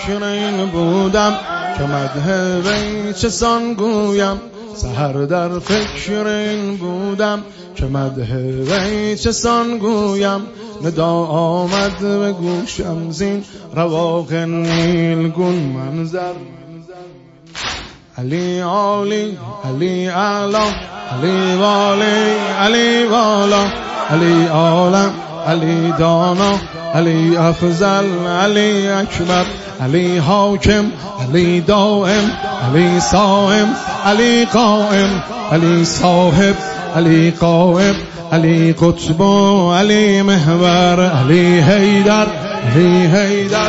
فکر این بودم که مدح وی چسان گویم. سحر در فکر این بودم که مدح وی چسان گویم. ندا آمد به گوشم زین رواق نیلگون منظر. علی عالی علی اعلا علی والی علی والا، علی عالم علی دانا علی افضل علی اکبر، علی حاکم علی دائم علی صائم علی قائم، علی صاحب علی قائم علی قطب علی محور، علی حیدر علی حیدر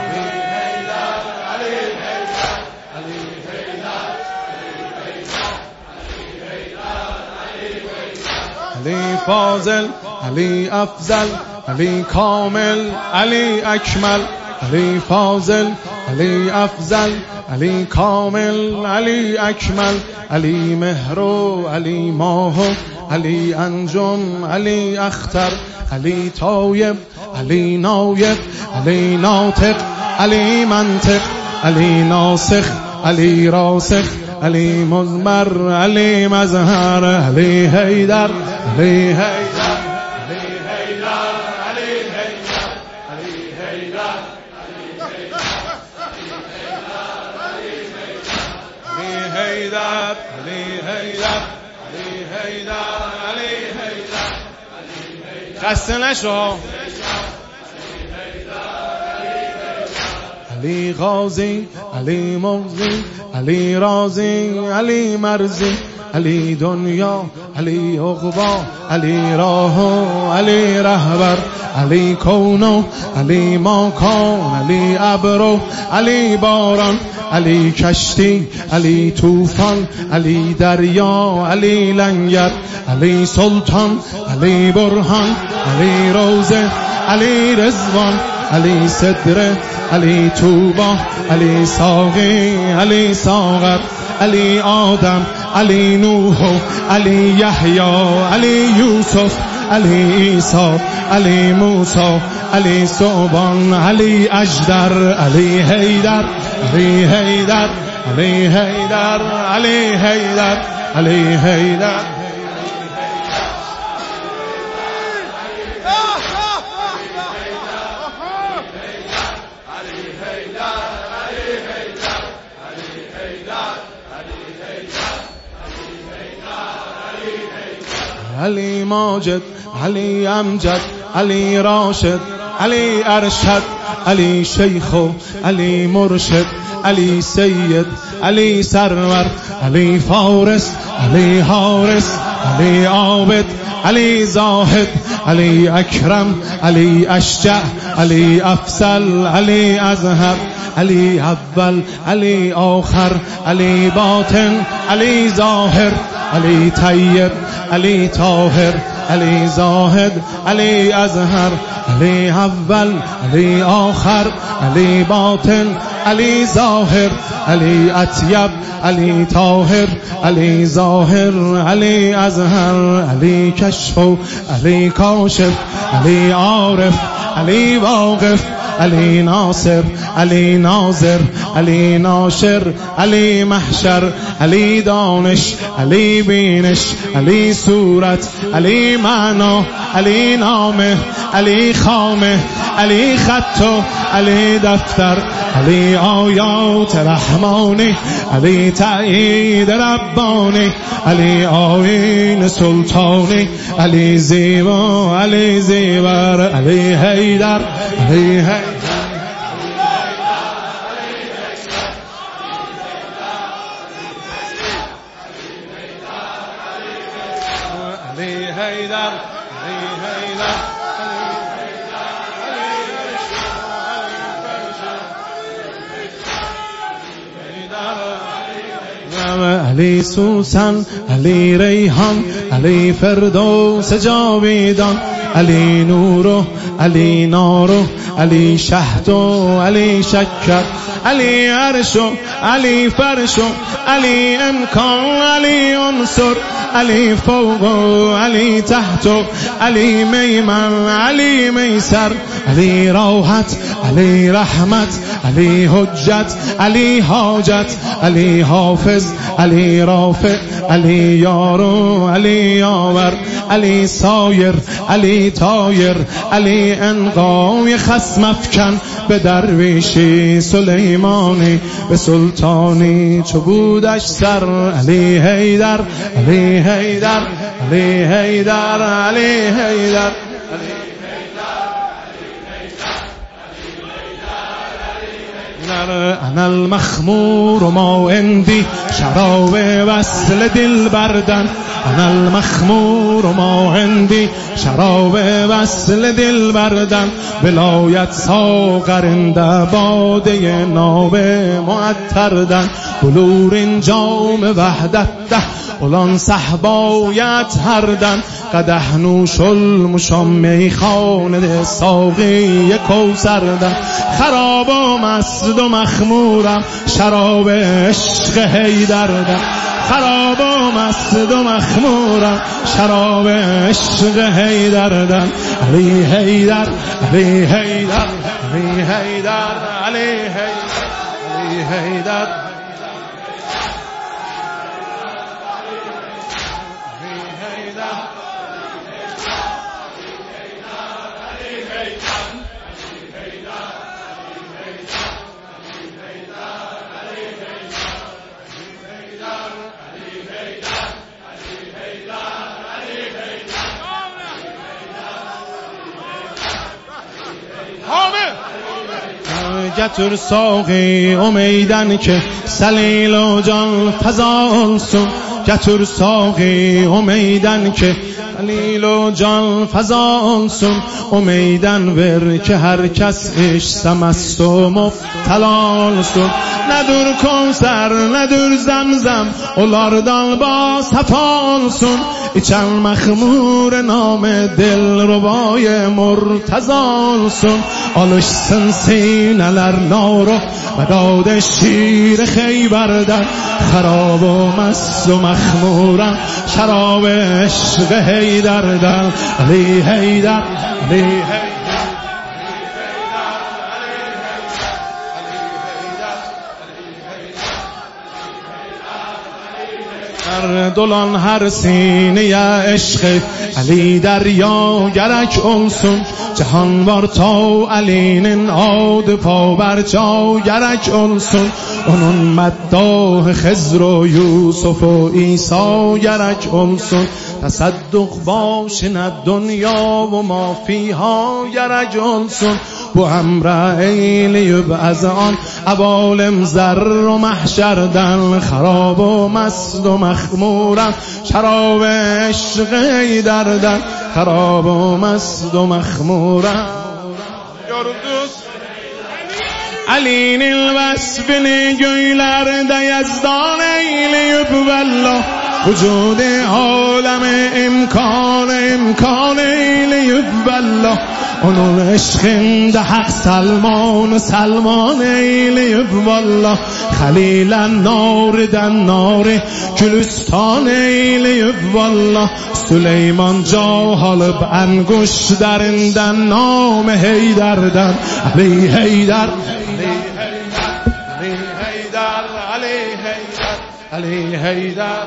علی فاضل علی افضل علی کامل علی اکمل، علی فاضل علی افضل علی کامل علی اکمل، علی مهرو علی ماهو علی انجم علی اختر، علی طایب علی نایب علی ناطق علی منطق، علی ناسخ علی راسخ علی مزمر علی مظهر، علی حیدر علی حیدر علی حیدر علی حیدر علی حیدر علی حیدر علی حیدر علی حیدر علی حیدر. خسته نشو. علی غازی علی مغزی علی رازی علی مرزی، علی دنیا علی عقبا علی راه علی رهبر، علی کونو علی ماکان علی ابرو علی باران، علی کشتی علی طوفان علی دریا علی لنگر، علی سلطان علی برهان علی روزه علی رضوان، علی صدره علی توبا علی ساقی علی ساغر، علی آدم علی نوح علی یحیی علی یوسف علی عیسی علی موسی علی ثعبان علی اجدر، علی حیدر علی حیدر علی حیدر علی حیدر علی حیدر. علی ماجد علی امجد علی راشد علی ارشد، علی شیخ علی مرشد علی سید علی سرور، علی فارس علی حارس علی عابد علی زاهد علی اکرم علی اشجع علی افضل علی ازهر، علی اول علی آخر علی باطن علی ظاهر، علی طیب علی طاهر علی زاهد علی ازهر، علی اول علی آخر علی باطن علی ظاهر، علی اطیب علی طاهر علی ظاهر علی ازهر، علی کشف علی کاشف علی عارف علی واقف، علی ناصر علی ناظر علی ناشر علی محشر، علی دانش علی بینش علی صورت علی معنا علی نامه علی خامه علی خط علی دفتر، علی آیات رحمانی علی تأیید ربانی، علی آیین سلطانی علی زیبا علی زیبر، علی حیدر علی حیدر علی حیدر علی سوسن علی ریحان علی فردوس جاویدان، علی نورو علی نارو علی شهد و علی شکر، علی عرش و علی فرش و علی امکان، علی عنصر، علی فوق و علی تحت و علی میمن، علی میسر، علی راحت، علی رحمت، علی حجت، علی حاجت، علی حافظ، علی رافع، علی یارو، علی یاور، علی سایر، علی طایر، علی انقای خصم افکن، به درویشی سلیمانی، به سلطانی چو بودش سر، علی حیدر، علی حیدر، علی حیدر، علی حیدر. انا المخمور ما عندي شراب وصل دل بردن، انا المخمور ما عندي شراب وصل دل بردن، ولایت ساغرنده باده ناب معطردن، بلورین جام وحدت ده اولان صحبایت هردن، قدح نوش المشام میخانه ساقی کوثردن، خراب و مسد و مخمورم شراب عشق حیدردن، خراب و مسد و مخمورم شراب عشق حیدردن، علی حیدر، علی حیدر، علی حیدر، علی حیدر، علی حیدر. گتر ساقی امیدن که سلیل و جان فضا سون، گتر ساقی امیدن که سلیل و جان فضا سون، امیدن ور که هر کس عشق سمست و مفتلال سون، ندور کوثر ندور زمزم اولاردان با صفان سون، ایچن مخمور نام دل ربای مرتضان سون، آلش سنسینلر نارو و داد شیر خیبردن، خراب و مست و مخمورم شراب عشق حیدردن، علی حیدر، علی حیدر. دلان هر سینه عشق علی دریا گرک اونسون، جهانوار تا علین آد پا بر جا گرک اونسون، اونون مداح خضر و یوسف و عیسی گرک اونسون، تصدق باش نه دنیا و ما فیها گرک اونسون، بو امرئیل یبعز آن عوالم زر و محشردن، خراب و مسد و مخمورم شراب عشق حیدردن، خراب و مسد و مخمورم علین الوصف نگویلرده یزدان ایلیب والله، وجود عالم امکان ایلیب والله، اونون عشقین ده حق سلمان ایلیب والله، خلیل نار دن نار کلستان ایلیب والله، سلیمان جا حالب انگوش درندن نام حیدردن، علی حیدر، علی حیدر، علی حیدر،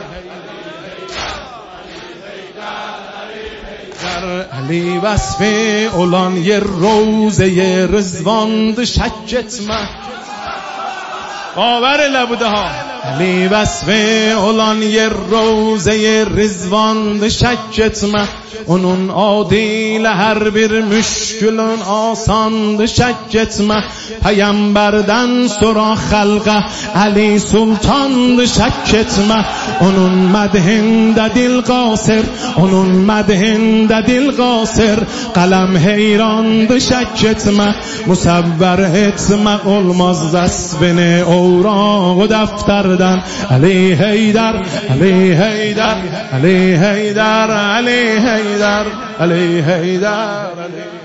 علی وصف اولان یه روزه رزوان شکت من باور لبوده ها، علی وصف اولان یه روزه رزوان شکت من، اونون عادیل هر bir müşkülün آسان شکت من، پیامبردن سرا خلقه علی سلطان شکت من، اونون مدهنده دل قاصر، اونون مدهنده دل قاصر، قلم حیران شکت من، مصور اتمق olmaz دستبن اوراق و دفتردن، علی حیدر، علی حیدر، علی حیدر، علی حیدر، علی حیدر، علی